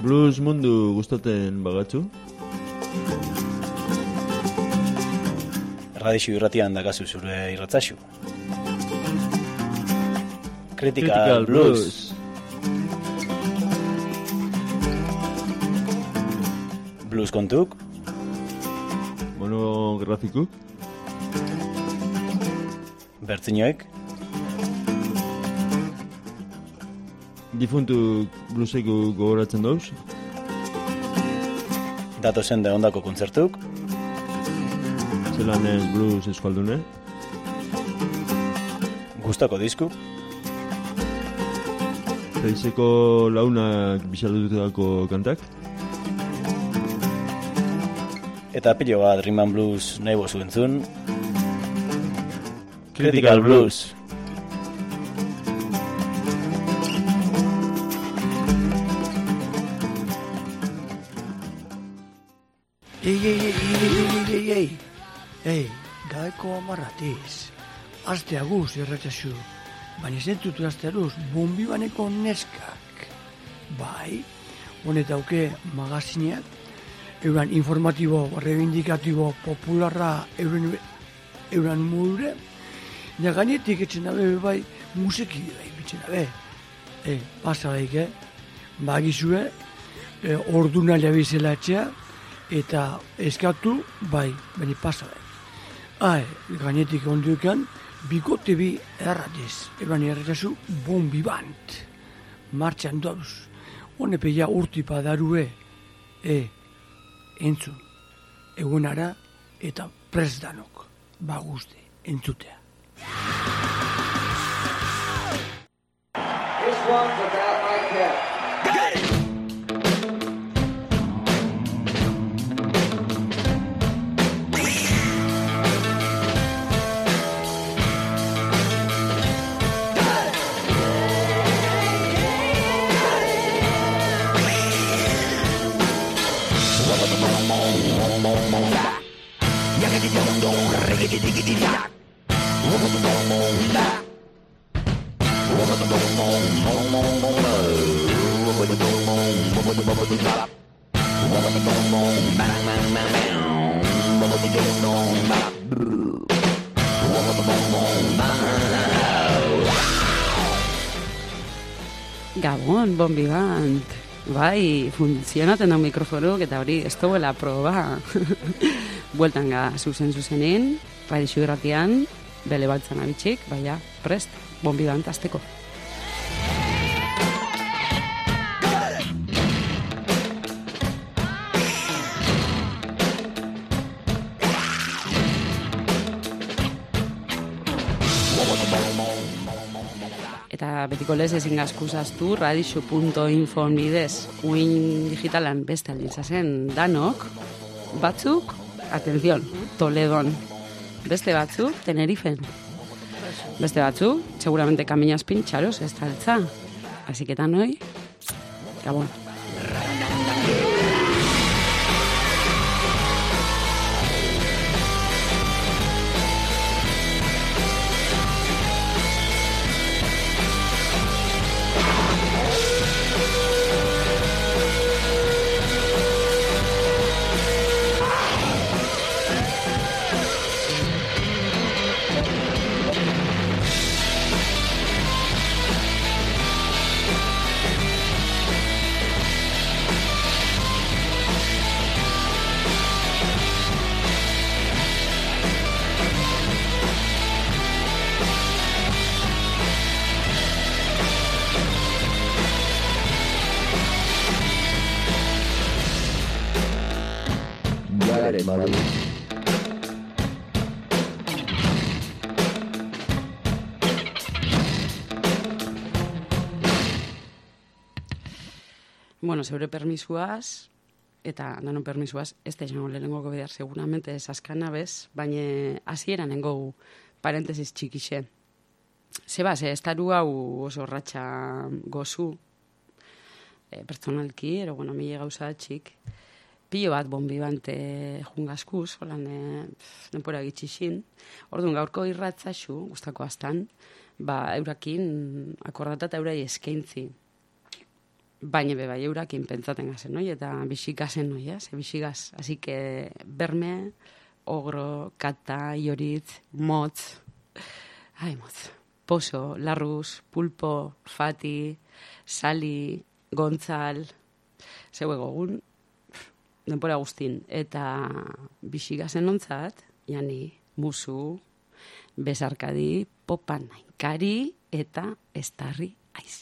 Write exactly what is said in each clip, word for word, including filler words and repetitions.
blues mundu gustaten bagatzu? Radixu irratian dakazu zure irratzaxu. Critical, Critical Blues. Blues. Blues kontuk. Monografikuk. Bertzinoek. Difuntu blueseko gogoratzen dauz. Datozen de ondako kontzertuk. Zelan ez blues eskualdune. Gustako disku. Reizeko launak bisalututako kantak. Eta pilo bat Rhythm and Blues nahi bozu entzun. Critical Critical Blues. Ei, ei, ei, ei, ei, ei, ei, ei, gaeko amarratiz. Azte aguz erratxasu, baina zentutu azte aruz, bombi baneko neskak. Bai, honetauke magazineak, euran informatibo, reivindikatibo, popularra, euren, euran mudure, ja gainetik etxen dabe, bai, musiki, bai, bitxen dabe. E, pasalaik, eh? Bagizue, e, ordunalia bizela etxea, eta eskatu, bai, baina pasalaik. Ai, gainetik onduekan, bikote bi erratiz, eban erratazu bombi bant. Martxan dauz, honepe ja urtipa darue, e, entzun, egunara eta presdanok, baguzte, entzutea. This one's about my cat. Gabon, bombi band. Bai, funtzionaten da mikrofonuk eta hori ez duela proba. Bueltan ga zuzen zuzenin, Radixu irratian, bele baltzan abitxik, baina prest, bombi band azteko. Eta betiko lez ezin gazkuzaztu radixu punto info bidez uin digitalan beste aldintzazen danok, batzuk, atención, Toledon, beste batzuk, Tenerifen, beste batzuk, seguramente Kamiñazpin, Txaros, ez taltza. Así que tan hoy, Gabon. Bueno, zeure permisuaz, eta danon permisuaz, ez da izango lehenengoko behar, seguramente esaskana bez, baina hasieran nengo parentesis txikixe. Zeba, ze, ez taru hau oso ratxa gozu, e, pertsonalki, ero, bueno, mile gauza txik, pilo bat bombi bante jungaskuz, holan, e, denpora gitxixin, orduan gaurko irratzaxu, guztako astan, ba, eurakin akordata eta eurai eskaintzi. baina beba eurakin pentsaten gazen, noi? Eta bixikazen, noi, eh? Ze bixigaz. Así que berme, ogro, kata, ioritz, motz, ai, motz, poso, larruz, pulpo, fati, sali, gontzal, zeu egogun, denpora guztin. Eta bixigazen ontzat, jani, musu, besarkadi, popan nainkari, eta estarri aiz.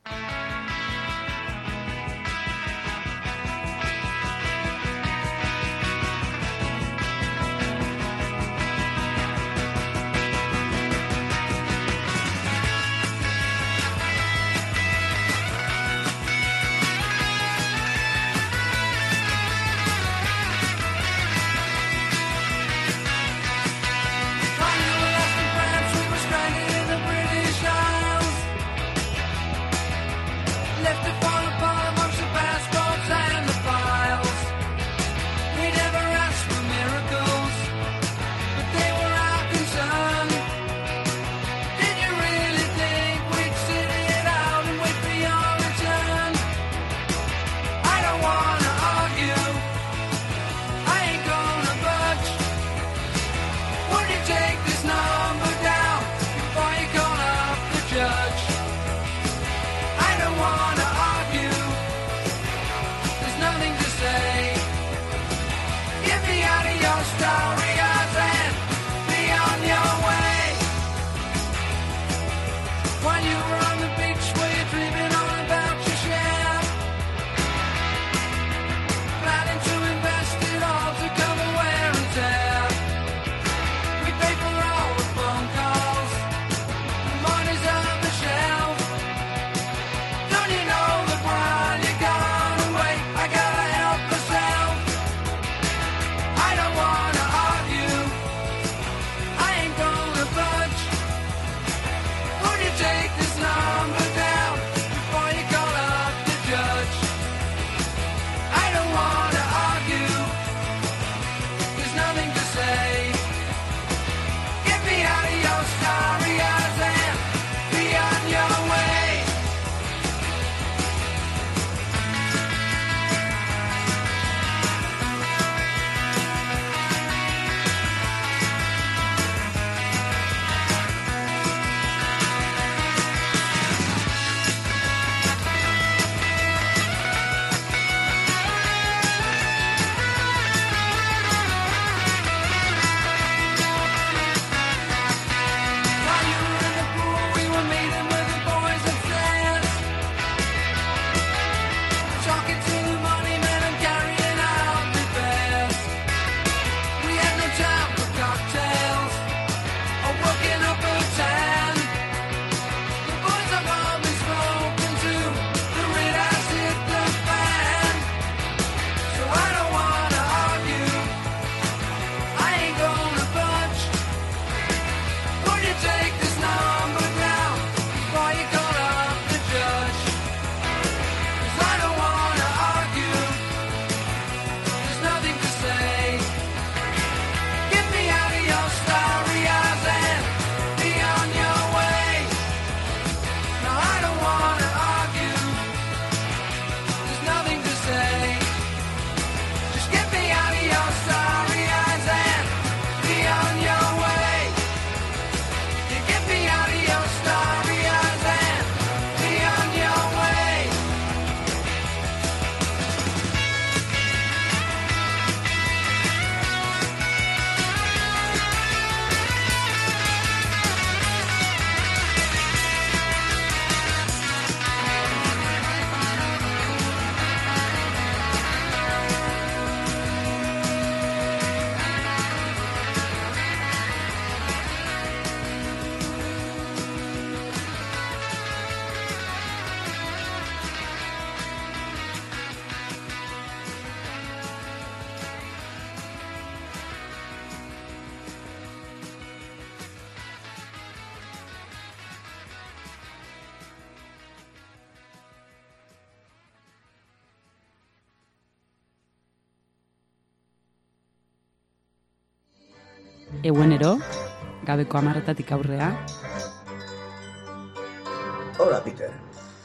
Eguenero, gabeko amarretatik aurrea. Hola, Peter.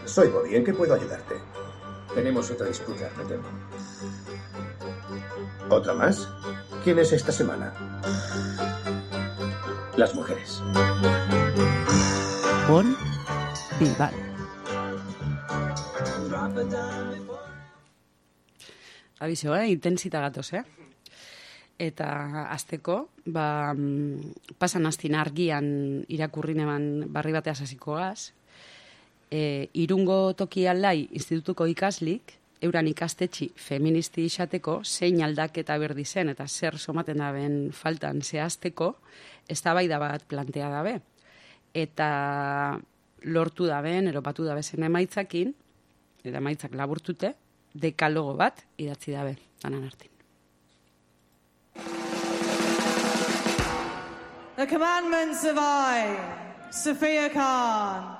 Soy Bobby, ¿en qué puedo ayudarte? Tenemos otra disputa, me temo. ¿Otra más? ¿Quién es esta semana? Las mujeres. Bon Bilbao. Abizo, eh? Intensita gatoz, eh? Eta azteko, ba, pasan astin argian irakurrin eman barri bateaz hasikoaz, e, Irungo toki alai institutuko ikaslik, euran ikastetxi feministi izateko, zein aldaketa berdi zen, eta zer somaten daben faltan zehazteko, eztabaida bat plantea dabe. Eta lortu daben, eropatu dabezen emaitzakin, eta emaitzak laburtute, dekalogo bat idatzi dabe, danan artin. The Commandments of I, Sophia Khan.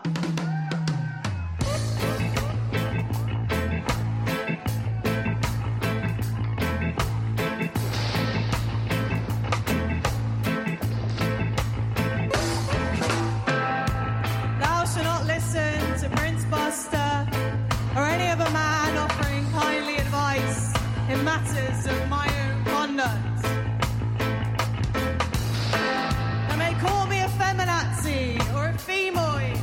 Thou shalt not listen to Prince Buster or any other man offering kindly advice in matters of my own conduct. Call me a feminazi or a femoid,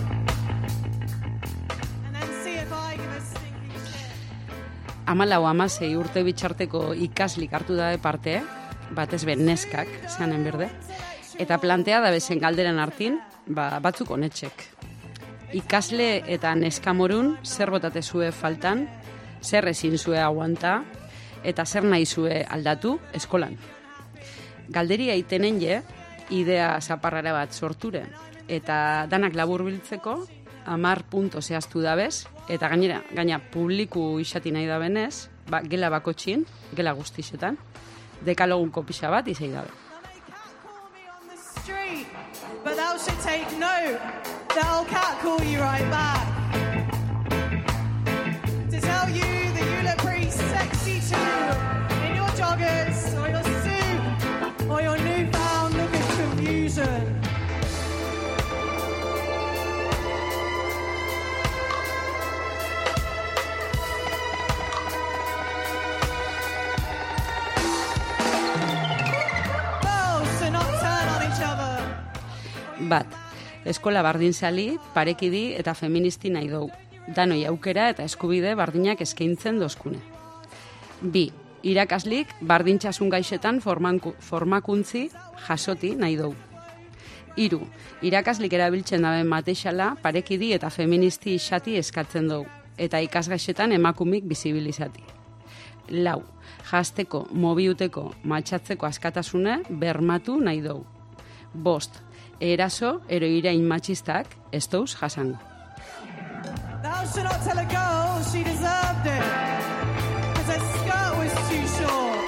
and then see if I give a stinking shit. Amalau amasei urte bitxarteko ikaslik hartu dabe parte, batez ben neskak, zanen berde, eta plantea da bezen galderen hartin, ba, batzuk honetxek. Ikasle eta neskamorun zer botate zue faltan, zer ezin zue aguanta, eta zer nahi zue aldatu eskolan. Galderia itenen je, idea zaparrara bat sorture, eta danak labur biltzeko, amar punto zehaztu dabez, eta gainera, gaina publiku isati nahi dabenez, ba, gela bakotxin, gela guztixetan, dekalogun kopisa bat izai dabe. But thou should take note that I'll cat call you right back. To tell you that you look pretty sexy too, in your joggers, or your suit, or your newfound look of confusion. Girls do not turn on each other. Bat, eskola bardinzali, parekidi eta feministi nahi dugu. Danoi aukera eta eskubide bardinak eskaintzen dozkune. Bi, irakaslik bardintxasun gaixetan formanku, formakuntzi jasoti nahi dugu. Hiru, irakaslik erabiltzen daben mateixala parekidi eta feministi isati eskatzen dugu, eta ikasgaixetan emakumik bizibilizati. Lau, jazteko, mobiuteko, matxatzeko askatasune bermatu nahi dugu. Bost, eraso, eroirain matxistak ez dauz jasango. Thou should not tell a girl she deserved it, because her skirt was too short.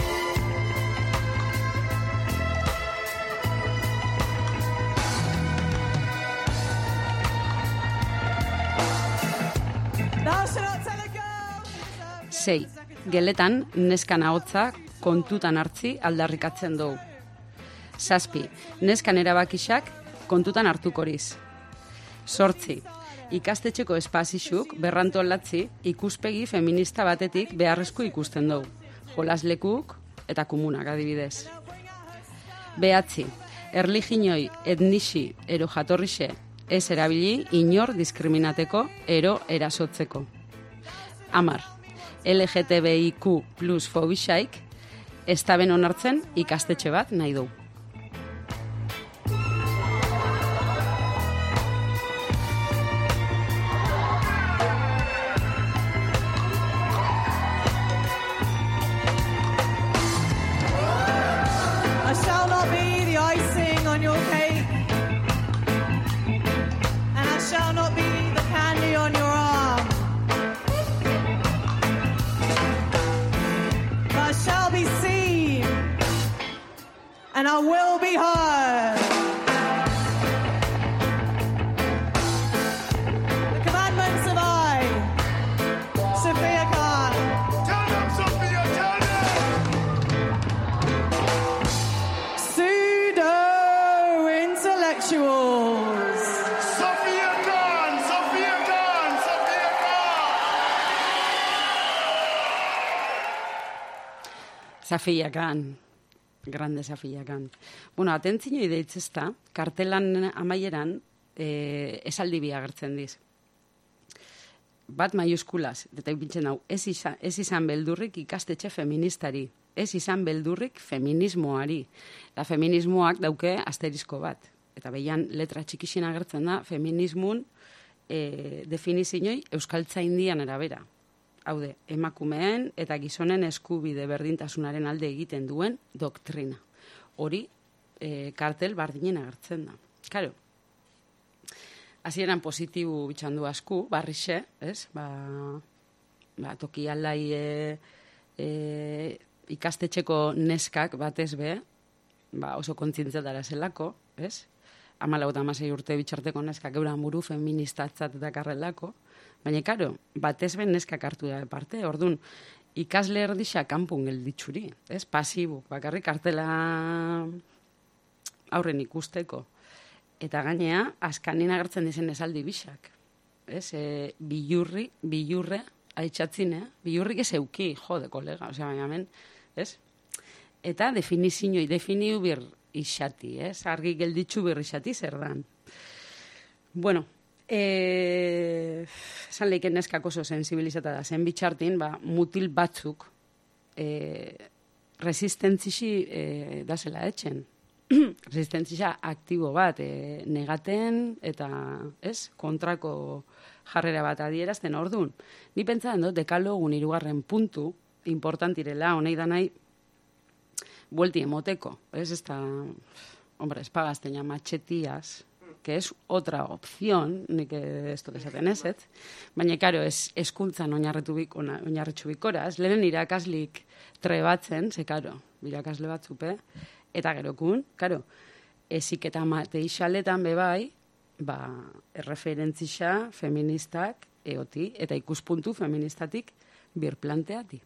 Thou should not tell a girl she deserved it. Sei, geletan neskan ahotza kontutan hartzi aldarrikatzen dugu. Zazpi, neskan erabakixak kontutan hartukoriz. Sortzi, ikastetxeko espazixuk berrantolatzi ikuspegi feminista batetik beharrezko ikusten dugu. Jolaslekuk eta komunak adibidez. Behatzi, erliginoi etnixi ero jatorrixe ez erabili inor diskriminateko ero erasotzeko. Amar, L G T B I Q plus fobixaik ez taben onartzen ikastetxe bat nahi dugu. I shall not be the icing on your cake, and I shall not be the candy on your arm. But I shall be seen, and I will be heard. The commandments of I, Sophia Khan. Turn up, Sophia, turn up! Pseudo-intellectuals. Sophia Khan, Sophia Khan, Sophia Khan! zafiakan, grande zafiakan. Bueno, atentzio ideitzezta, kartelan amaieran e, esaldi bi agertzen diz. Bat maiuskulaz, eta ipintzen hau, ez izan, ez izan beldurrik ikastetxe feministari, ez izan beldurrik feminismoari. Eta feminismoak dauke asterisko bat. Eta behian letra txikixin agertzen da, feminismun e, definizioi euskaltzaindian erabera. Haude, emakumeen eta gizonen eskubide berdintasunaren alde egiten duen doktrina. Hori, e, kartel bardinen agertzen da. Karo, hasieran positibo bitxandu asku, barrixe, ez? Ba, ba, toki aldai e, e, ikastetxeko neskak batez be, ba, oso kontzientziatara zelako, ez? Hamalau eta hamasei urte bitxarteko neskak euran buru feministatzat dakarrelako, baina, karo, batez ben neskak hartu da parte, orduan, ikasle erdisa kanpun gelditxuri, ez? Pasibuk, bakarrik kartela aurren ikusteko. Eta gainea, askanin agertzen dizen esaldi bisak. Ez, e, bilurri, bilurre, aitzatzine, bilurrik ez euki, jode, kolega, osea, baina hemen, ez? Eta definizioi, definiu bir isati, ez? Argi gelditxu bir isati zer dan. Bueno, e, esan leiken neskak oso sensibilizata da, zen bitxartin, ba, mutil batzuk e, resistentzisi e, dazela etxen. Resistentzia aktibo bat e, negaten eta ez kontrako jarrera bat adierazten ordun. Ni pentsatzen dut dekalogun hirugarren puntu importantirela honei da nahi buelti emoteko. Ez esta, hombre, espagazteña machetías, que es otra opción, nik ez dut esaten ez, ez? Baina, karo, ez eskuntzan oinarretxu bikora, ez lehen irakaslik trebatzen, ze, karo, irakasle batzupe, eta gerokun, karo, ezik eta mateixaletan bebai, ba, erreferentzisa feministak eoti, eta ikuspuntu feministatik birplanteati.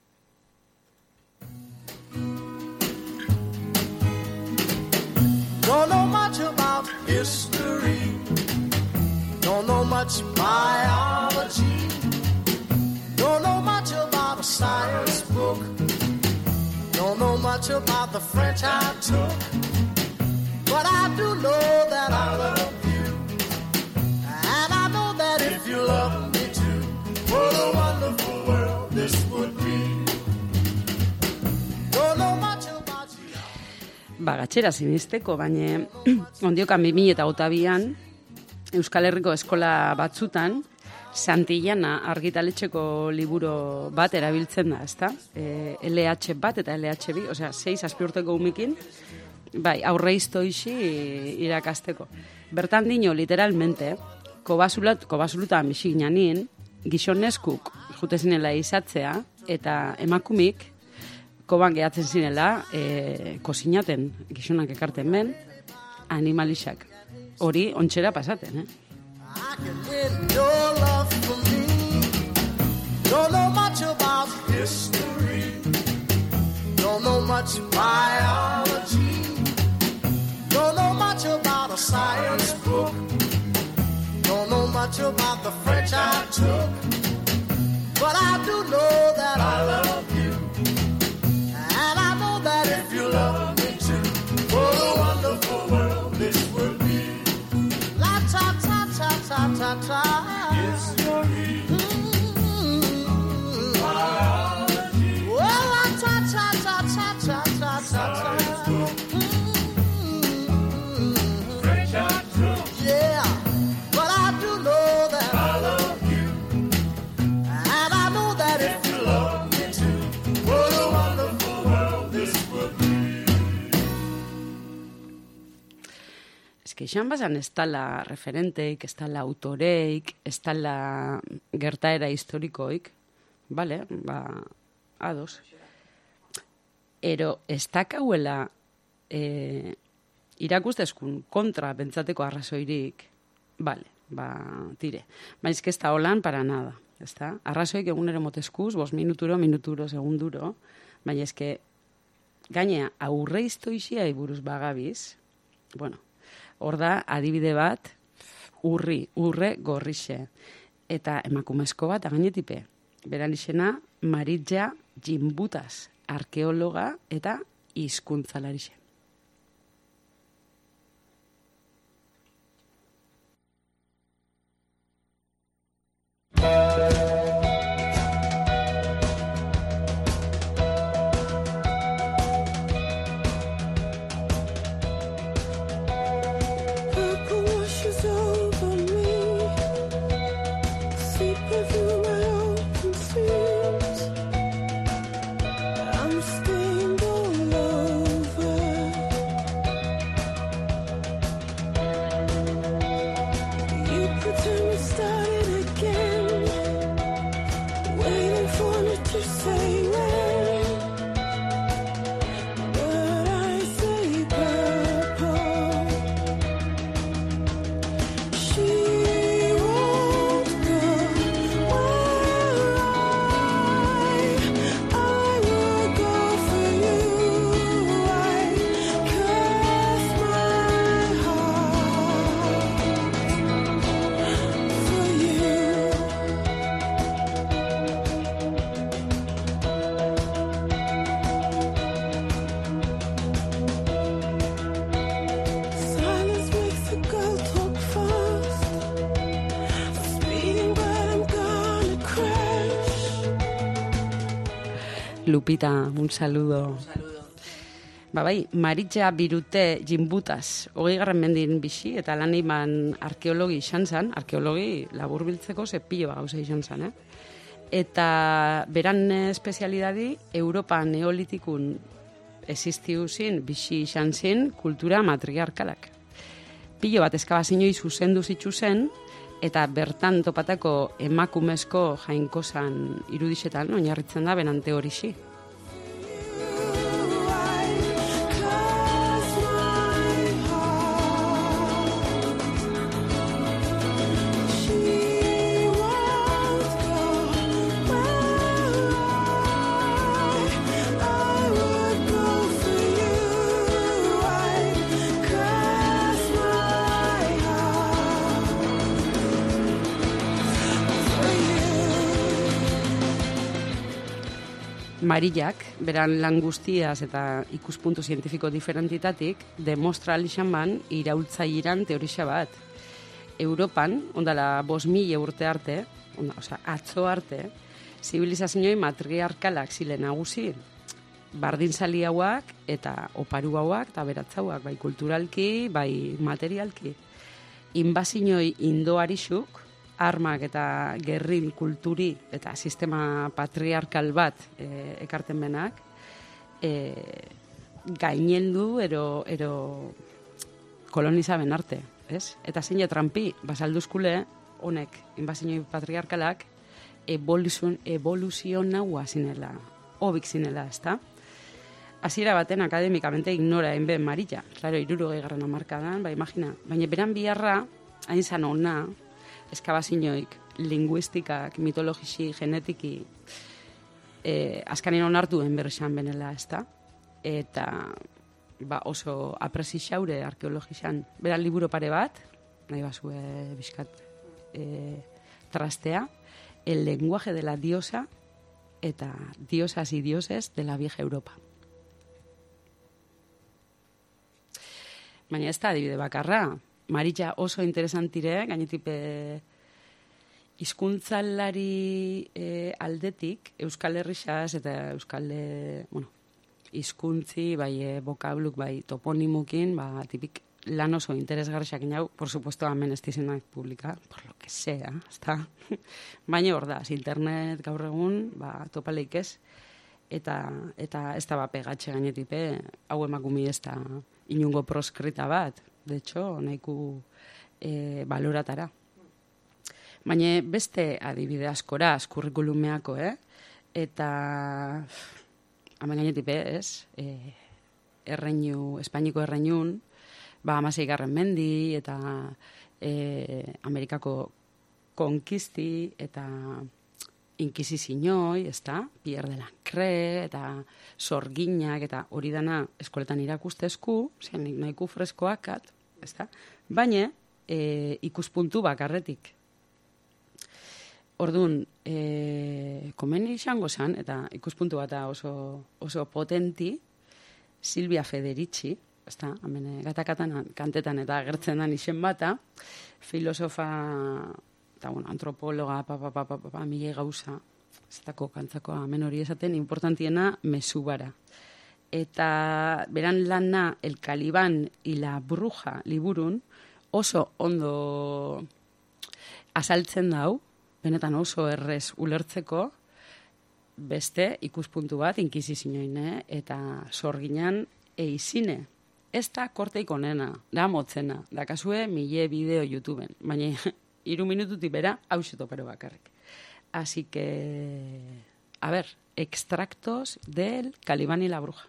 Don't know much about history, don't know much biology, don't know much about a science book, don't know much about the French I took, but I do know that I love you, and I know that if you love me too, what a wonderful world this would be. Don't know much about you. Ba, gatxera zinisteko, baina ondiokan bi mila eta otabian Euskal Herriko eskola batzutan Santillana argitaletxeko liburu bat erabiltzen da, ezta? E, L H bat eta L H bi, osea, sei zazpi urteko umikin, bai, aurre iztoixi irakasteko. Bertan dino, literalmente, kobasulat, kobasulutan bisiginanin, gizoneskuk jute zinela izatzea, eta emakumik, koban gehatzen zinela, e, kozinaten, gizonak ekarten ben, animalixak. Hori, ontxera pasaten, eh? I can win your love for me. Don't know much about history, don't know much biology, don't know much about a science book, don't know much about the French I took, but I do know that I love you, and I know that if you love me too, what a wonderful world this would be. La ta ta ta ta ta ta. Yes, you're here. Mm-hmm. Biology. Well, la ta ta ta ta ta ta ta ta. Mm-hmm. French I took. Yeah, but I do know that I love you, and I know that if you love me too, what a wonderful world this would be. Ez que izan bazan ez tala referenteik, ez tala autoreik, ez tala gertaera historikoik, bale, ba, ados. Ero, ez dakauela e, irakustezkun kontra pentsateko arrazoirik, bale, ba, tire. Baina ez da holan para nada, ez da? Arrazoik egunero moteskuz, bos minuturo, minuturo, segunduro, baina ez que gainea aurre iztoixia iburuz bagabiz, bueno, hor da, adibide bat, urri, urre gorrixe. Eta emakumezko bat, againetipe. Beran izena, Maritja Jimbutas. arkeologa eta hizkuntzalarixe. Lupita, un saludo. Un saludo. Ba bai, Maritza Birute Jinbutas, hogei garren mendin bizi, eta lan iman arkeologi izan zan, arkeologi laburbiltzeko zepillo gauza izan zan, eh? Eta beran espezialidadi, Europa neolitikun existiu zin, bizi izan zin, kultura matriarkalak. Pilo bat eskabazinoi zuzendu zitzu zen, eta bertan topatako emakumezko jainkozan irudixetan oinarritzen da benante horixi. Marillak, beran lan guztiaz eta ikuspuntu zientifiko diferentitatik, demostra alixan ban iraultzaileran teorixa bat. Europan, ondala bos mila urte arte, onda, oza, atzo arte, zibilizazioi matriarkalak zile nagusi, bardinzali hauak eta oparu hauak eta beratzauak, bai kulturalki, bai materialki. Inbazinoi indoarixuk, armak eta gerrin kulturi eta sistema patriarkal bat e, ekarten benak, e, gainendu ero, ero kolonizaben arte, ez? Eta zein trampi, basalduzkule, honek, inbazinoi patriarkalak, evoluzion, evoluzionaua zinela, hobik zinela, ezta? Hasiera baten akademikamente ignora enben Marilla, claro, hirurogei garren hamarkadan, ba, imagina, baina beran biharra, hain zan ona, eskabazinoik, linguistikak, mitologisi, genetiki, eh, azkanin onartuen berrizan benela, ezta? Eta ba, oso apresi xaure arkeologizan. Beran liburu pare bat, nahi bazue bizkat eh, trastea, el lenguaje de la diosa eta diosas y dioses de la vieja Europa. Baina ez da adibide bakarra, Maritza oso interesantire, gainetipe hizkuntzalari e, aldetik, Euskal Herrixaz eta Euskal, e, bueno, hizkuntzi, bai e, bokabluk, bai toponimukin, ba, tipik lan oso interesgarriak inau, por supuesto, hemen ez dizenak publika, por lo que sea, ezta? Baina hor da, internet gaur egun, ba, topaleik ez, eta, eta ez da ba pegatxe gainetipe, hau emakumi ez da inungo proskrita bat, de hecho, nahiku e, baloratara. Baina beste adibide askora, kurrikulumeako, eh? Eta, hamen gainetipe, ez? E, erreinu, Espainiko erreinun, ba, amasei garren mendi, eta e, Amerikako konkisti, eta inkizizinoi, ez da? Pierre de Lancre, eta sorginak, eta hori dana eskoletan irakustezku, zen nahiku freskoakat, ez da? Baina, e, ikuspuntu bakarretik. Orduan, e, komeni izango zen, eta ikuspuntu bat oso, oso potenti, Silvia Federici, ezta, hemen gatakatan kantetan eta agertzen da izen bata, filosofa, eta bueno, antropologa, pa, pa, pa, pa, pa, pa, mile gauza, zetako kantzako hemen hori esaten, importantiena mesubara. Eta beran lana El Calibán y la Bruja liburun oso ondo azaltzen dau, benetan oso errez ulertzeko, beste ikuspuntu bat inkisizioine eta sorginan eizine. Ez da korteik onena, da motzena, da kasue mile bideo YouTubeen, baina hiru minututik bera hauseto pero bakarrik. Así que, a ver, extractos del Calibán y la Bruja.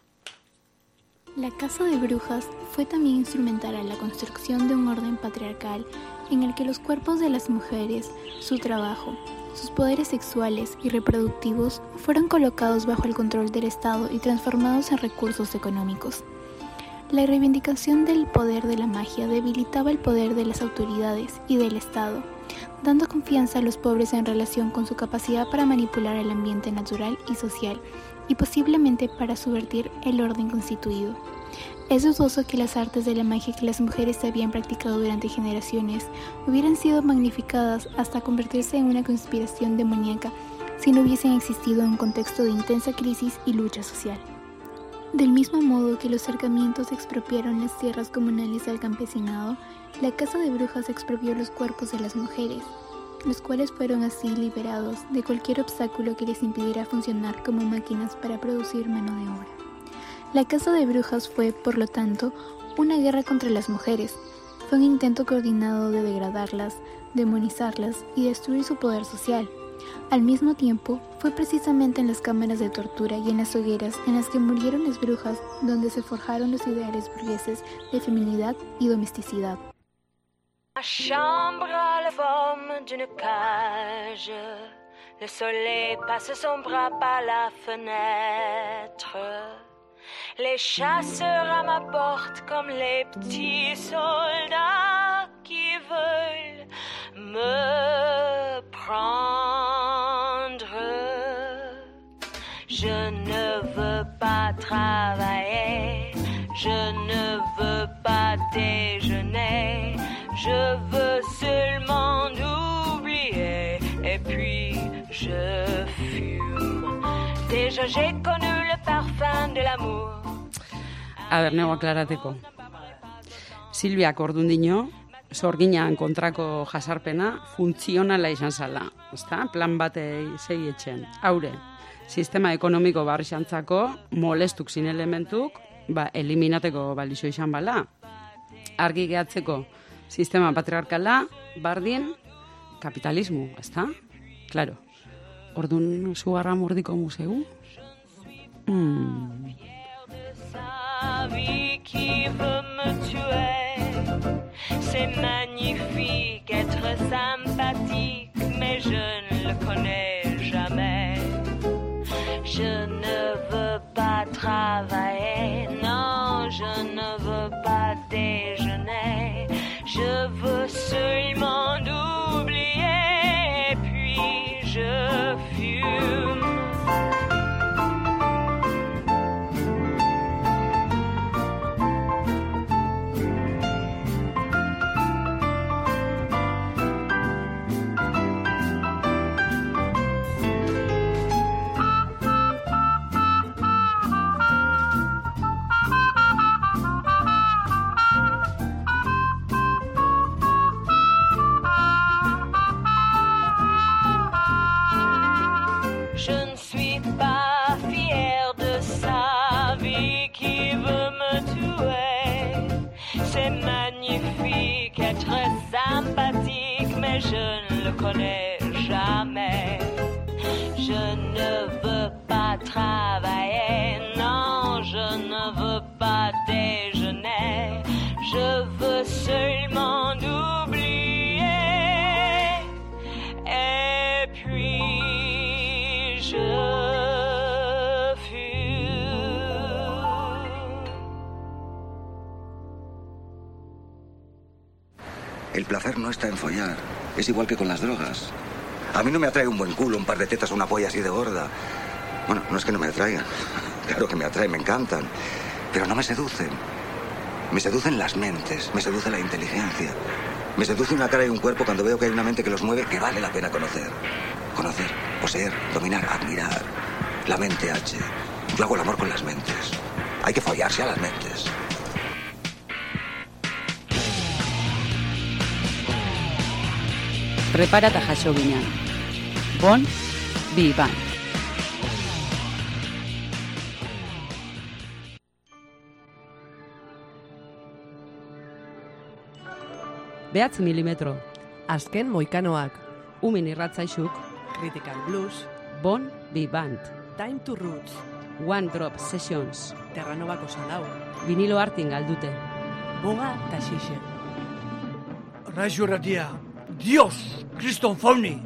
La Casa de Brujas fue también instrumental en la construcción de un orden patriarcal en el que los cuerpos de las mujeres, su trabajo, sus poderes sexuales y reproductivos fueron colocados bajo el control del Estado y transformados en recursos económicos. La reivindicación del poder de la magia debilitaba el poder de las autoridades y del Estado, dando confianza a los pobres en relación con su capacidad para manipular el ambiente natural y social, y posiblemente para subvertir el orden constituido. Es dudoso que las artes de la magia que las mujeres habían practicado durante generaciones hubieran sido magnificadas hasta convertirse en una conspiración demoníaca si no hubiesen existido en un contexto de intensa crisis y lucha social. Del mismo modo que los cercamientos expropiaron las tierras comunales al campesinado, la Casa de Brujas expropió los cuerpos de las mujeres, los cuales fueron así liberados de cualquier obstáculo que les impidiera funcionar como máquinas para producir mano de obra. La Casa de Brujas fue, por lo tanto, una guerra contra las mujeres. Fue un intento coordinado de degradarlas, demonizarlas y destruir su poder social. Al mismo tiempo, fue precisamente en las cámaras de tortura y en las hogueras en las que murieron las brujas donde se forjaron los ideales burgueses de feminidad y domesticidad. Ma chambre a la forme d'une cage. Le soleil passe son bras par la fenêtre. Les chasseurs à ma porte comme les petits soldats qui veulent me prendre. Je ne veux pas travailler, je ne veux pas déjeuner. Je veux seulement oublier et puis je fume. Déjà j'ai connu le parfum de l'amour. A ber, nego aklarateko. Silviak ordundino, sorginan kontrako jasarpena funtzionala izan zala. Ezta? Plan bate zei etxen. Haure, sistema ekonomiko barrixantzako molestuk zin elementuk, ba, eliminateko balizo izan bala. Argi gehatzeko sistema patriarkala, bardin, kapitalismo, ezta? Claro. Ordun sugarra mordiko museu? Mm. Qui veut me tuer. C'est magnifique, être sympathique, mais je ne le connais jamais. Je ne veux pas travailler, non, je ne veux pas déjeuner. Je veux seulement oublier, et puis je fume. Sympathique, mais je ne le connais jamais. Je ne veux pas travailler, non, je ne veux pas déjeuner. Je veux seulement oublier. Et puis je fume. El placer no está en follar. Es igual que con las drogas. A mí no me atrae un buen culo, un par de tetas o una polla así de gorda. Bueno, no es que no me atraigan. Claro que me atraen, me encantan. Pero no me seducen. Me seducen las mentes, me seduce la inteligencia. Me seduce una cara y un cuerpo cuando veo que hay una mente que los mueve que vale la pena conocer. Conocer, poseer, dominar, admirar. La mente H. Yo hago el amor con las mentes. Hay que follarse a las mentes. Prepárate a jaso ginean. Bon, bi, ban. Behatzi milimetro. Azken moikanoak. Umin irratzaixuk. Critical Blues. Bon, bi, band. Time to Roots. One Drop Sessions. Terranobako salau. Vinilo hartin galdute. Boga eta xixe. Raixo erratia. Dios, Kriston fauni.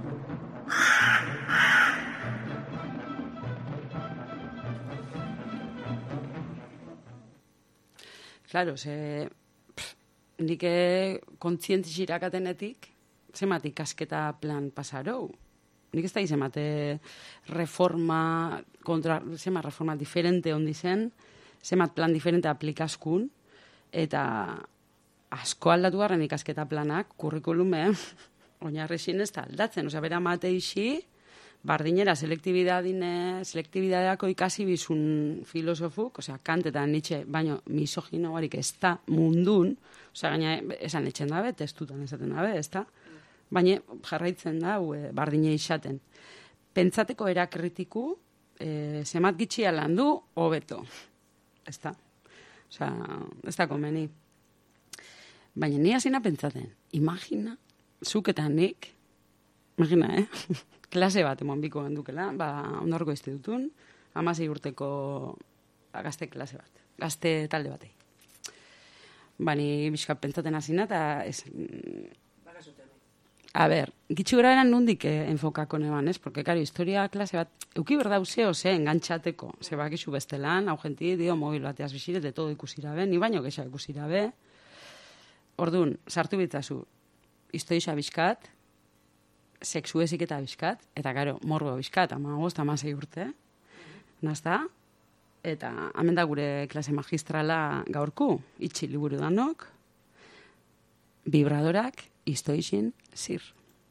Claro, ze... Nik kontzientziz irakatenetik, zemat ikasketa plan pasarou. Nik ez da izemate reforma, kontra, zemat reforma diferente ondi zen, zemat plan diferente aplikaskun, eta asko aldatu garren ikasketa planak, kurrikulume, oinarrezin ez da aldatzen. Osea, bera mate isi, bardinera selektibidadine, selektibidadeako ikasi bizun filosofuk, osea, Kant eta Nietzsche, baino misogino barik ez da mundun, osea, gaina esan etxen dabe, testutan esaten dabe, ez da? Baina jarraitzen da, e, bardine izaten. Pentsateko erakritiku, e, zemat gitxia landu, hobeto. Ez da? Osea, ez da komeni. Baina ni hasina pentsaten, imagina, zuk eta nik, imagina, eh? Klase bat emon biko gendukela, ba, ondorko institutun, hamasei urteko gazte klase bat, gazte talde batei. Bani, bizkat pentsaten hasina, eta ez... A ber, gitxi gara eran nundik eh, enfokako neban, ez? Porque, karo, historia klase bat, euki berdau zeo, ze, engantxateko, ze bakizu bestelan, hau genti, dio, mobil bateaz biziret, de todo ikusirabe, ni baino gexa ikusirabe. Orduan, sartu bitzazu, historia bizkat, sexu eziketa bizkat, eta gero, morbo bizkat, ama gozt, ama zei urte, nazta, eta hemen da gure klase magistrala gaurku, itxi liburu danok, vibradorak, istoixin, zir.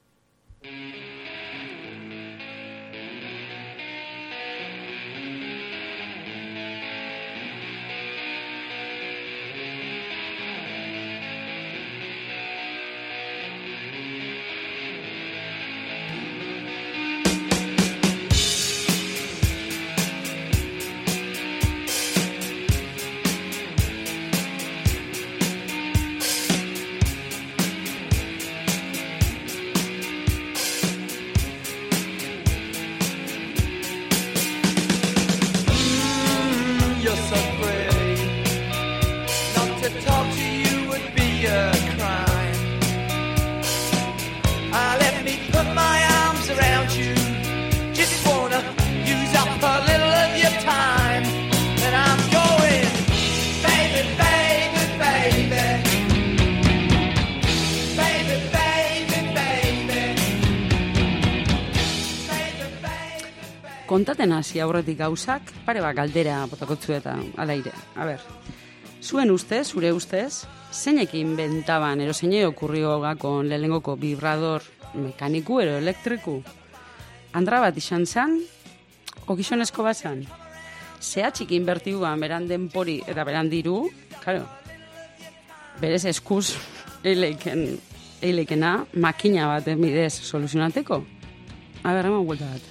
Kontaten hasi aurretik gauzak, pare bat galdera botakotzu eta alaire. A ber, zuen ustez, zure ustez, zeinekin bentaban, ero zeinei okurrio gakon lehenengoko vibrador mekaniku, ero elektriku? Andra bat izan zan, okizonezko bat zan. Zehatxik inbertiguan beran denpori eta beran diru, claro, berez eskuz eileiken, eileikena makina bat bidez soluzionateko. A ber, eman vuelta bat.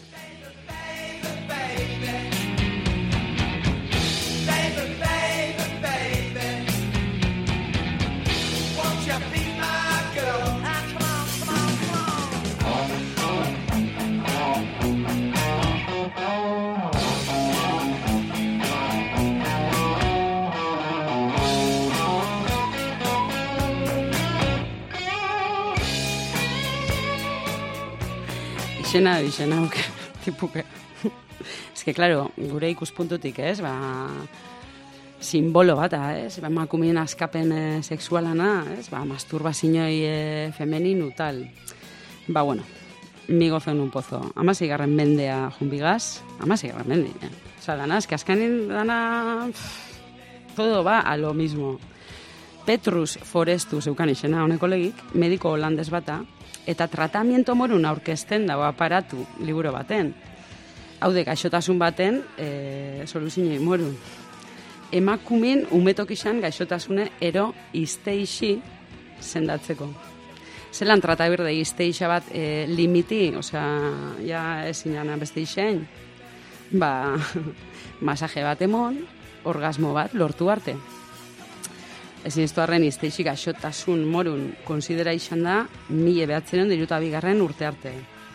Izena, izena, tipuke. Ez que, claro, gure ikuspuntutik, ez, ba, simbolo bata, ez, ba, emakumeen askapen e, sexualana, ez, ba, masturbazinoi e, femeninu, tal. Ba, bueno, migo fen un pozo. Amaseigarren mendea junbigaz, amaseigarren mendea. Osa, dana, eski azkanin dana... Todo va a lo mismo. Petrus Forestu zeukan izena honeko legik, mediko holandez bata, eta tratamiento morun aurkezten dago aparatu liburu baten. Haude, gaixotasun baten, e, soluzinei morun. Emakumin umetok izan gaixotasune ero izteixi sendatzeko. Zelan tratabir da izteixa bat e, limiti, osea, ja ezin gana beste izen, ba, masaje bat emon, orgasmo bat lortu arte. Ezin ez duarren izteixi gaixotasun morun konsidera izan da mila behatzen diruta bigarren urte arte.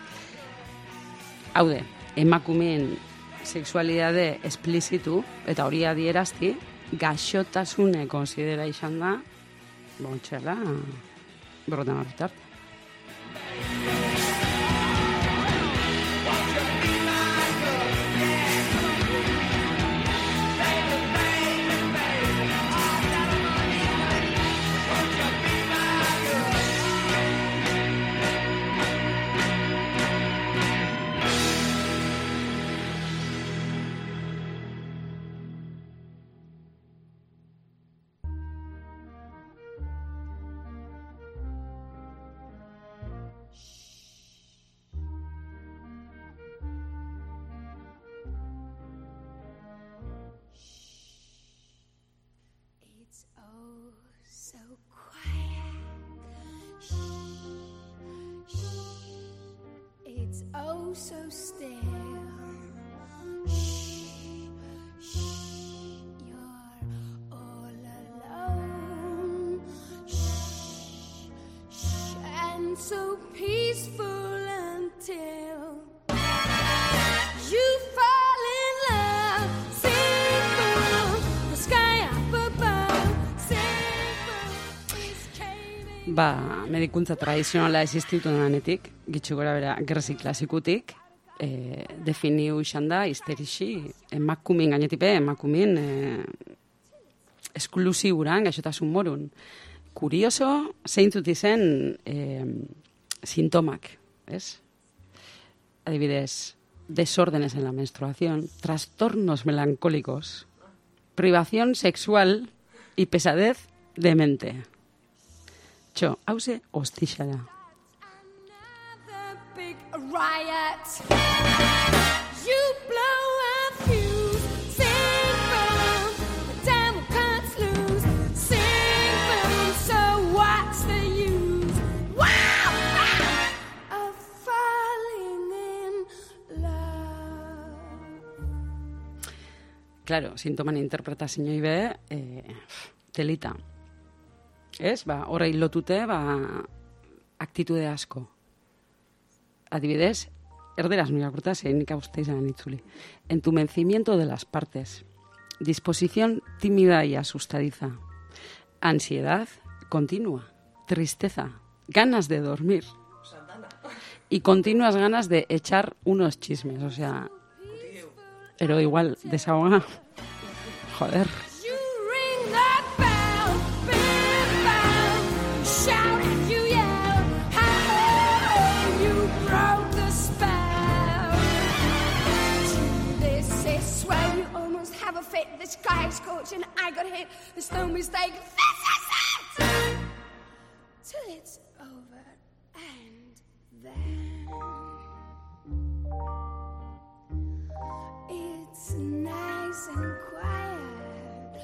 Haude, emakumeen sexualidade esplizitu, eta hori adierazti, gaixotasune konsidera izan da, bontxela, berrotan arritarte. Oh, so still. Shh, shh, you're all alone. Shh, shh, and so peaceful until you fall in love. Sing from the sky up above. Sing from this cave. Ba, medikuntza tradizionala existitu danetik, gitxu gora bera gerzi klasikutik, e, definiu izan da, histerixi, emakumin gainetipe, emakumin e, esklusiburan, gaixotasun morun. Kurioso, zeintzut izen e, sintomak, ez? Adibidez, desórdenes en la menstruación, trastornos melancólicos, privación sexual y pesadez de mente. Txo, hauze, hostixara. Riot. You blow a fuse. Sing from the devil can't lose. Sing from, so what's the use? Wow! Of falling in love. Claro, sintoman interpretazioi be, eh, telita. Ez, ba, horrei lotute, ba, aktitude asko. Adibidez, erderaz mirakurta, zein nik uste izan itzuli. Entumecimiento de las partes. Disposición tímida y asustadiza. Ansiedad continua. Tristeza. Ganas de dormir. Y continuas ganas de echar unos chismes. O sea, pero igual, desahoga. Joder. The sky is scorching, I got hit. There's no mistake. This is it! Till it's over, and then it's nice and quiet.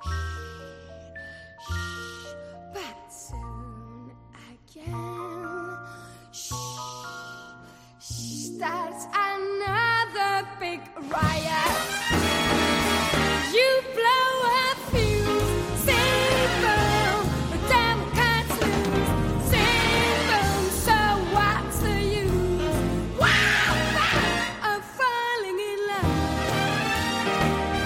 Shh, shh, but soon again, shh, shh, starts another big riot. You blow a fuse, sing boom, the devil can't lose. Sing boom, so what's the use? Wow, wow, of falling in love.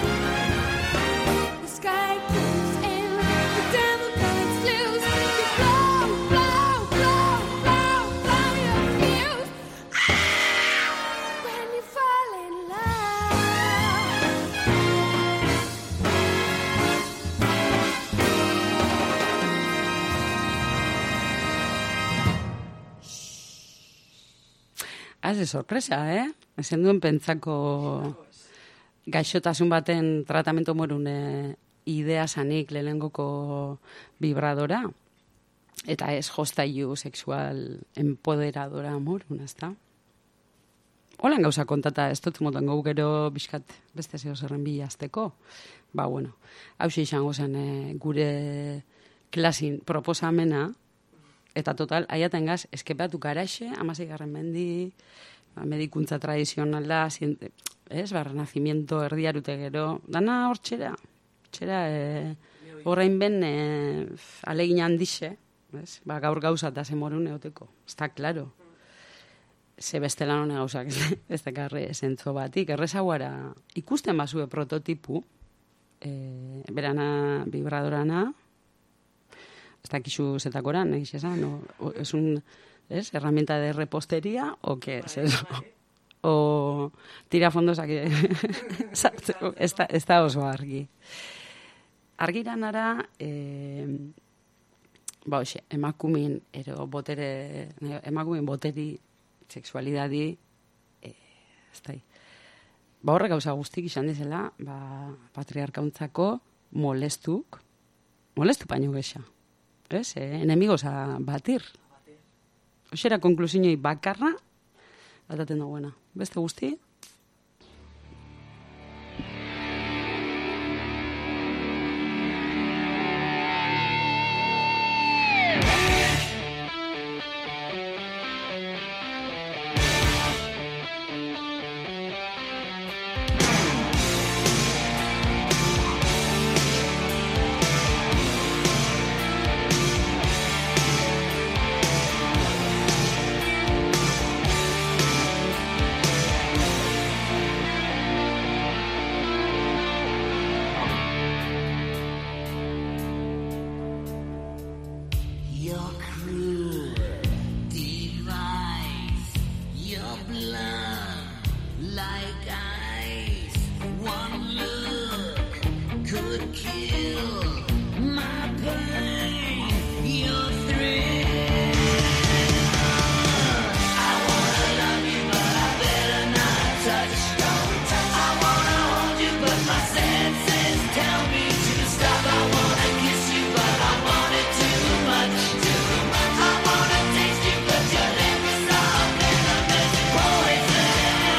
The sky comes in, the devil can't lose. You blow, blow, blow, blow, blow your fuse. Ah, when you fall in love. Az de sorpresa, eh? Ezen duen pentsako gaixotasun baten tratamentu morun idea zanik lehenengoko vibradora. Eta ez jostailu sexual empoderadora morun, ez da? Holan gauza kontata, ez dut motan gau gero bizkat beste zeo zerren bilazteko. Ba, bueno, hauxe izango zen e, gure klasin proposamena, eta total, aiaten gaz, eskepeatu garaxe, amasei garren mendi, medikuntza tradizionala, ziente, ez, ba, renazimiento erdiarute gero, dana hor txera, txera, e, horrein ben, e, alegin handixe, ez, ba, gaur gauza eta zemorun eoteko, ez da, klaro. Ze bestela hone gauzak ez dakarre zentzo batik. Errezaguara ikusten bazue prototipu, e, berana vibradorana, ez dakizu zetakoran, egiz esan, o, es un, es, herramienta de repostería, o que es eso? O tira fondosak ez da, ez da oso argi. Argiranara, e, ba, hoxe, emakumin, ero, botere, emakumin boteri, sexualidadi, e, ez da, ba horrek gauza guztik izan dizela, ba, patriarkauntzako molestuk, molestu paino gexa, ez, e, enemigoza batir. Hoxera konklusioi bakarra, bataten dagoena. Beste guzti?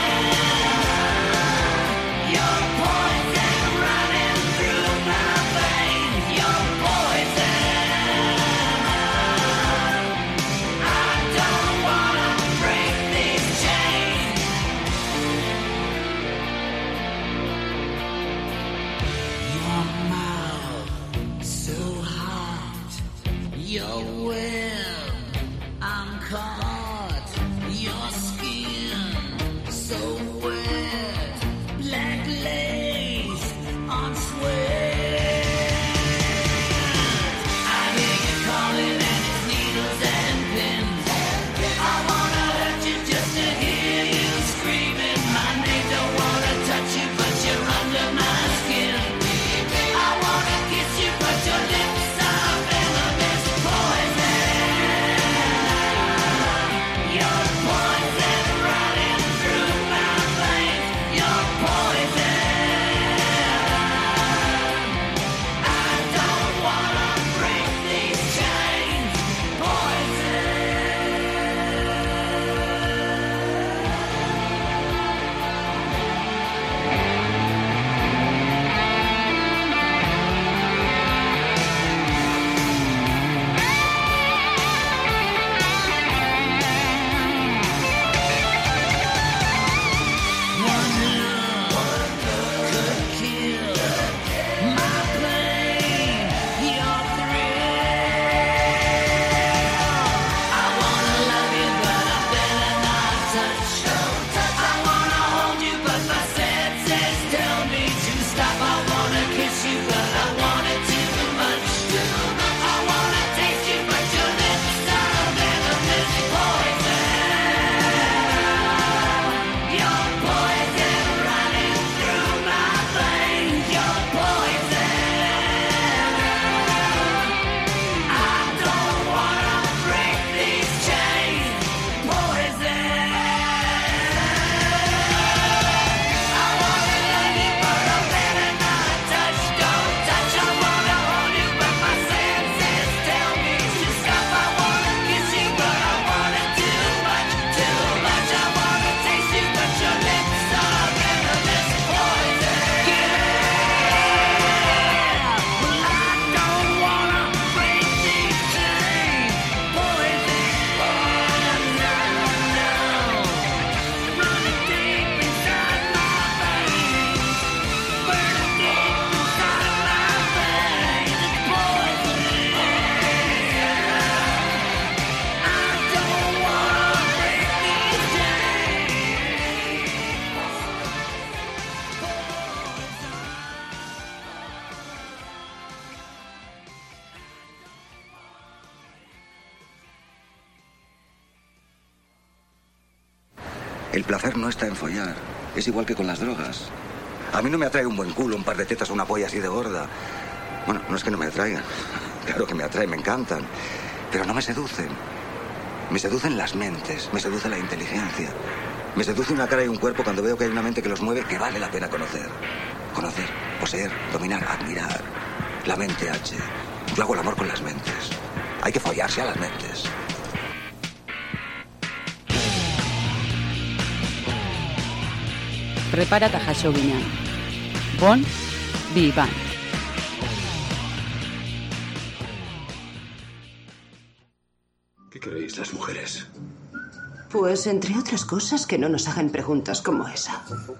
Your poison running through my veins. El placer no está en follar. Es igual que con las drogas. A mí no me atrae un buen culo, un par de tetas o una polla así de gorda. Bueno, no es que no me atraigan. Claro que me atraen, me encantan. Pero no me seducen. Me seducen las mentes, me seduce la inteligencia. Me seduce una cara y un cuerpo cuando veo que hay una mente que los mueve que vale la pena conocer. Conocer, poseer, dominar, admirar. La mente H. Yo hago el amor con las mentes. Hay que follarse a las mentes. Prepara eta jaso ginen. Bon, bi ban. ¿Qué queréis las mujeres? Pues entre otras cosas que no nos hagan preguntas como esa.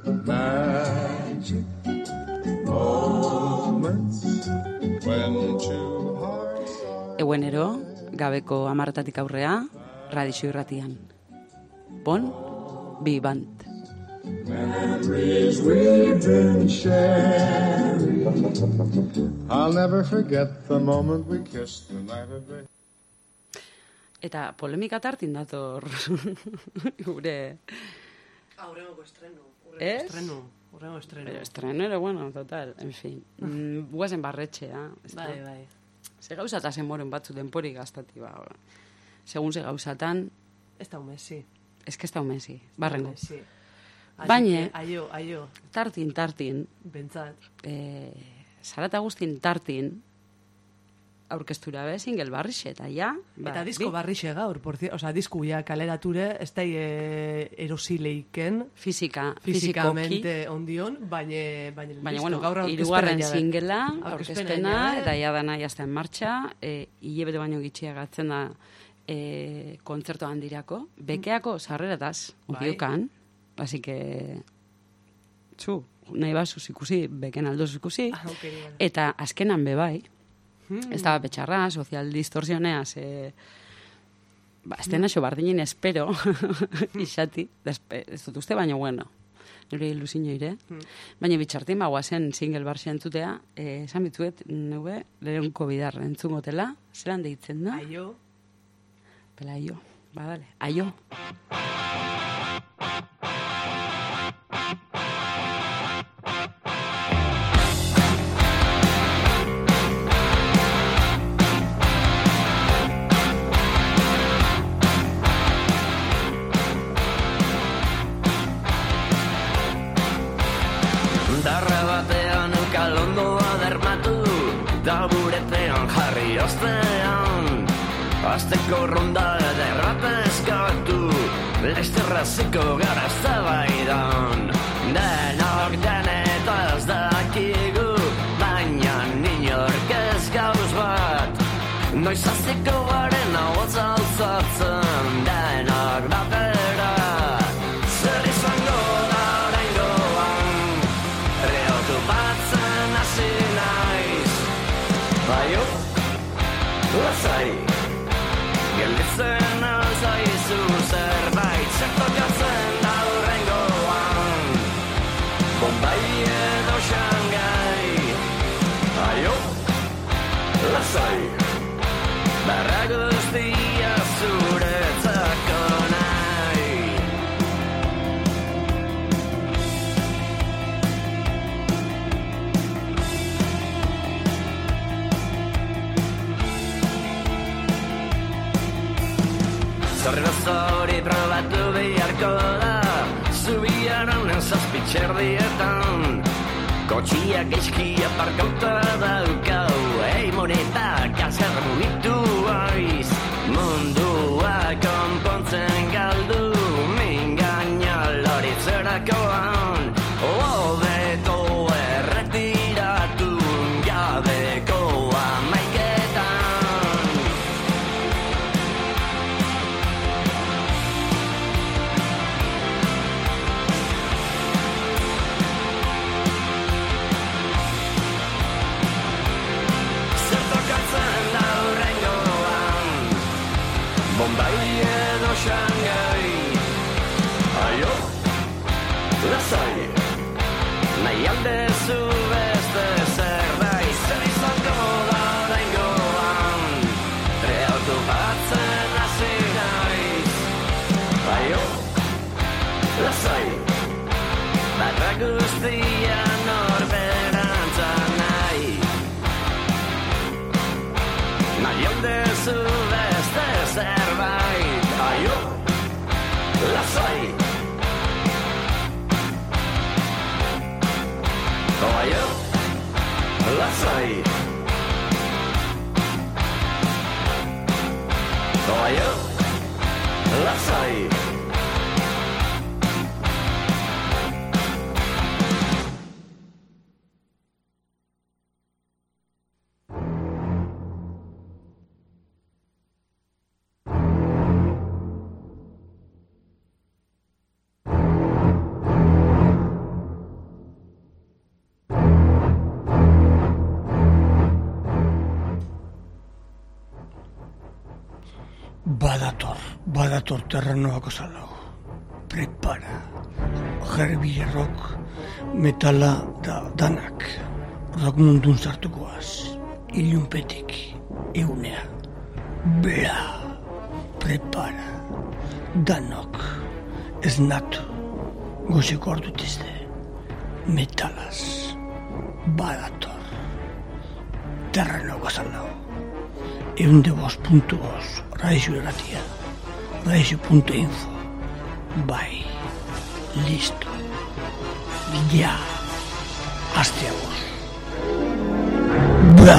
Eguenero, gabeko hamartatik aurrea, radixo irratian. Bon, bi bant. Memories we've been sharing. I'll never forget the moment we kissed the night of the... Eta polemika tartin dator gure... Aurrengoko estreno. Ez? Estreno. Aurrengo estreno. Pero estreno ere, bueno, total, en fin. Mm, guazen barretxea. Bai, bai. Ze gauzata zen moren batzu denpori gaztati, ba. Segun ze gauzatan... Ez da umezi. Ez que ez da umezi, barrengo. Sí. Baina, aio, aio. Tartin, tartin. Bentzat. Eh, Zarata guztin tartin, aurkeztura be, single barrixe, eta ja... Ba, eta disko barrixe gaur, por cierto, o sea, disku ya kalerature, ez da e, erosileiken. Fizika, fizikamente ondion, baina, baina, baina bueno, gaur irugarren singela, aurkezpena, eta ja dana jazta en martxa, e, hilebete baino gitxia gatzen da e, kontzerto handirako, bekeako sarrerataz, ondiukan, así que... Txu, nahi basuz ikusi, beken aldoz ikusi, ah, okay, vale. Eta azkenan bebai, Hmm. ez da betxarra, sozial distorsioneaz, e, ba, ez dena xo bardinen espero, isati, despe, ez dut uste, baina bueno, nire ilusino ire, hmm. baina bitxartin bagoazen single barxia entzutea, e, esan bituet, nube, lehenko bidar entzungotela, zelan deitzen da? Aio. Pela aio, badale, aio. Darra batean ukalondoa dermatu, taburetean jarri ostean, azteko ronda derrapa eskatu, lesterraziko gara zabaidan. Denok denetaz dakigu, baina inork ez gauz bat, noiz azteko garen ahotz altzatzen, denok batera. Zer izango da oraingoan, reotu batzen hasi naiz. Baio, lasai, gelditzen alzaizu zerbait zertokatzen da hurrengoan. Bombay edo Shanghai. Baio, lasai, barra guztia zuretzako nahi. Zorrera zori probatu beharko da, zubian haunen zazpitxerdietan, kotxiak eizkia parkauta daukau, ei monetak azer mugitu aiz, mundua konpontzen galdu, mingaina loritzerakoan, hobeto erretiratu gabeko amaiketan. Bombay edo Shanghai. Aio, lasai, nahi aldezu beste zerbait, zer izango da oraingoan, reautu batzen hasi naiz. Aio, lasai. guztia norberantza nahi. Nahi aldezu beste zerbait, aio, lasai. Aio, lasai. Aio, lasai. Badator, badator terrenoako zalau. Prepara. Herbie rock, metala da danak. Rock mundun sartukoaz. Ilunpetik, eunea. Bla. Prepara. Danok. Esnatu. Gozeko ordutizte. Metalaz. Badator. Terrenoako zalau. Eunde bost puntu bost. Raixo erratia, raixo punto info, bai, listo, ja, hasteagoz, bra!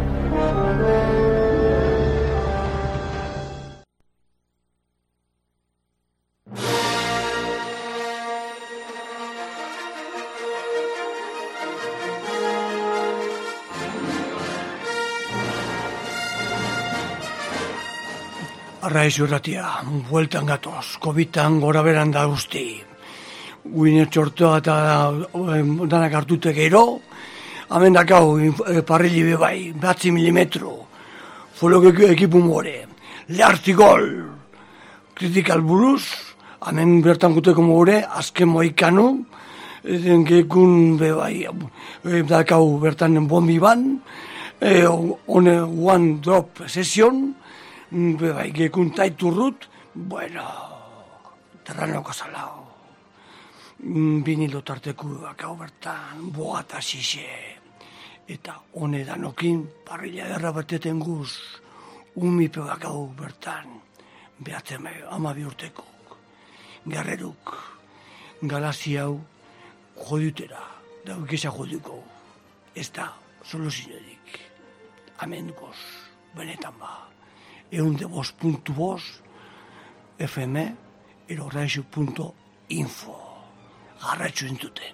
Arraizu erratia, bueltan gatoz, kobitan gora beran da guzti. Guine txortoa eta danak hartute gero, hemen dakau parrili bebai, batzi milimetro, folok ekipu more, leharti gol, Critical Blues, hemen bertan guteko more, azken moikanu, gekun bebai, dakau bertan bombi ban, one one drop session, Bebai, gekun taiturrut, bueno, terranoko zalao. Binilo tarteku bakau bertan, boata xixe. Eta hone danokin, parrilla derra bateten guz, umipe bakau bertan, behatzeme amabi urtekuk, garreruk, galazi hau, jodutera, dago ikesa joduko. Ez da, soluzionik, amendukoz, benetan ba. Eunde bost puntu bost, F M, erorraixu punto info. Garratxo entuten.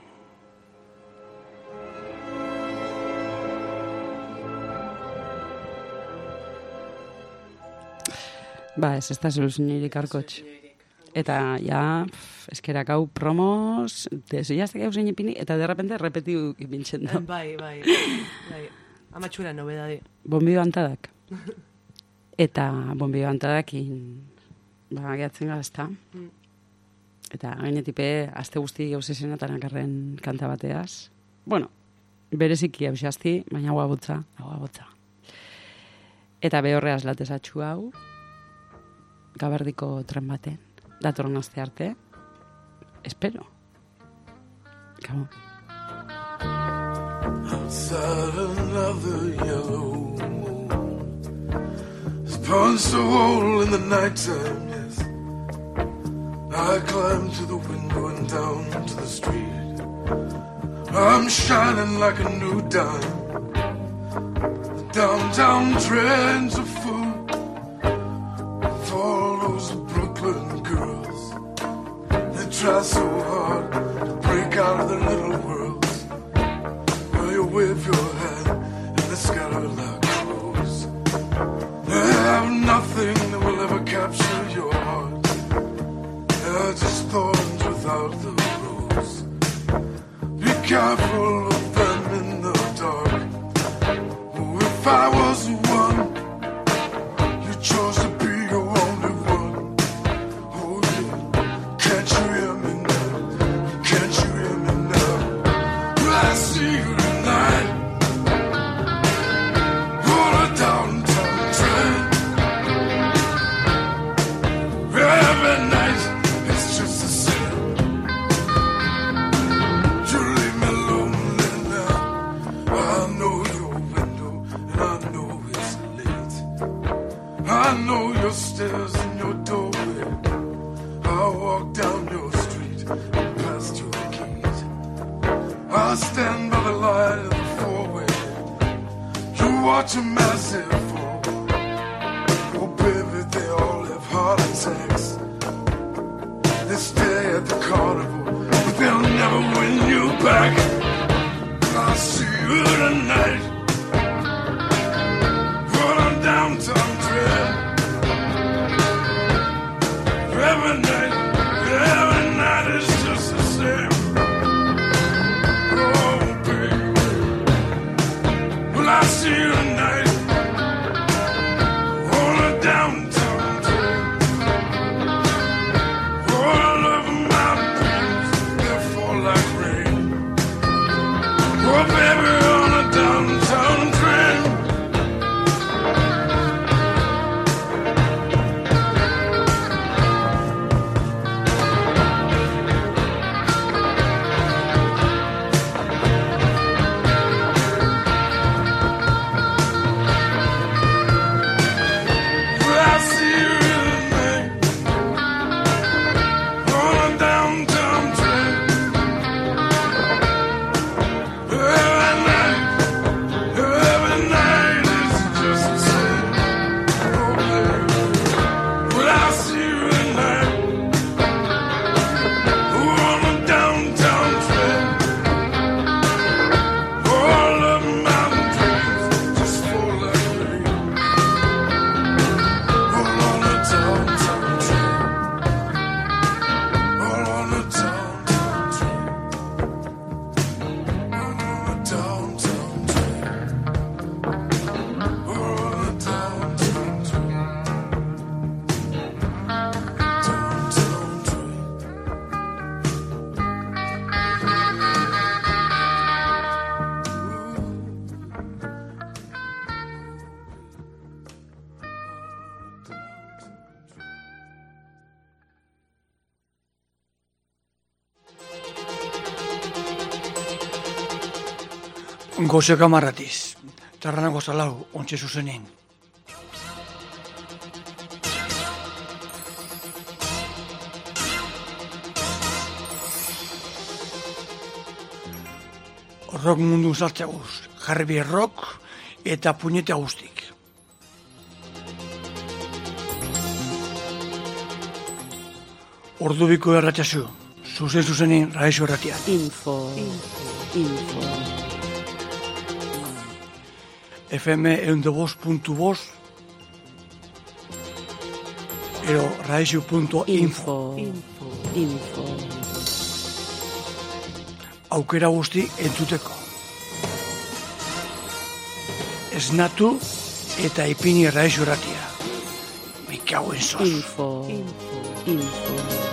Ba, ez ez da soluzionik arkotx. Eta, ja, eskerak hau promos, desillazte gau zein ipini, eta derrepente repetiu ipintzen da. Bai, bai, bai. Amatxura nobedade. Bombio antadak. Eta bombio antadakin, ba, gehatzen gazta. Mm. Eta gainetipe, aste guzti gauzesenatan akarren kanta bateaz. Bueno, bereziki hausazti, baina hau abotza, hau abotza. Eta behorreaz latezatxu hau, gabardiko tren baten, datorren aste arte, espero. Come on. Outside another yellow punch a hole in the nighttime, yes. I climb to the window and down to the street. I'm shining like a new dime. The downtown trends are full of all those Brooklyn girls. They try so hard to break out of their little worlds. Well, you wave your hand and they scatter like crows. They have nothing that will ever capture your heart. They're just thorns without the rose. Be careful of them in the dark. Oh, if I was the one you chose to be your only one. Oh yeah, can't you hear me now? Can't you hear me now? I see you tonight. On a downtown train. Every night it's just the same. walk down your street and past your gate. I stand by the light of the four-way. You watch a massive fall. Oh baby, they all have heart attacks. They stay at the carnival, but they'll never win you back. I'll see you tonight. Run on downtown trail. Every night, every night is just the same. Oh baby, well I see you tonight. On a downtown trail. All over my dreams, they fall like rain. Oh baby, on a downtown train. Well, I see you tonight. On a downtown train. Every night, every night is just the same. Oh baby, well I see you tonight. On a downtown train. All of my dreams just fall like rain. All on a downtown train. All on a downtown train. All on a downtown train. All on a downtown train. Downtown train. Goze kamarratiz, tarranako zalau, ontxe zuzenin. Rock mundu zartzaguz, jarbi rock eta puñete guztik. Ordubiko erratxazu, zuzen zuzenin Raixo erratian. Info, info. F M ehundu bost puntu bost ero raixo puntu info. Info, info. Aukera guzti entzuteko. Esnatu eta ipini Raixo erratia. Me cago en sos. Info, info.